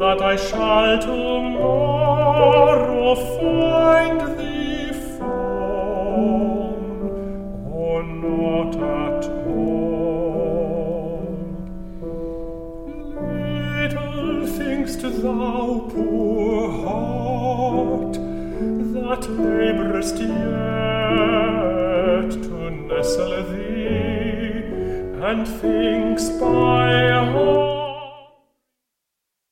that I shall tomorrow find thee found, or not at all. Little think'st thou, poor heart, that labourest yet to nestle thee, and thinks by heart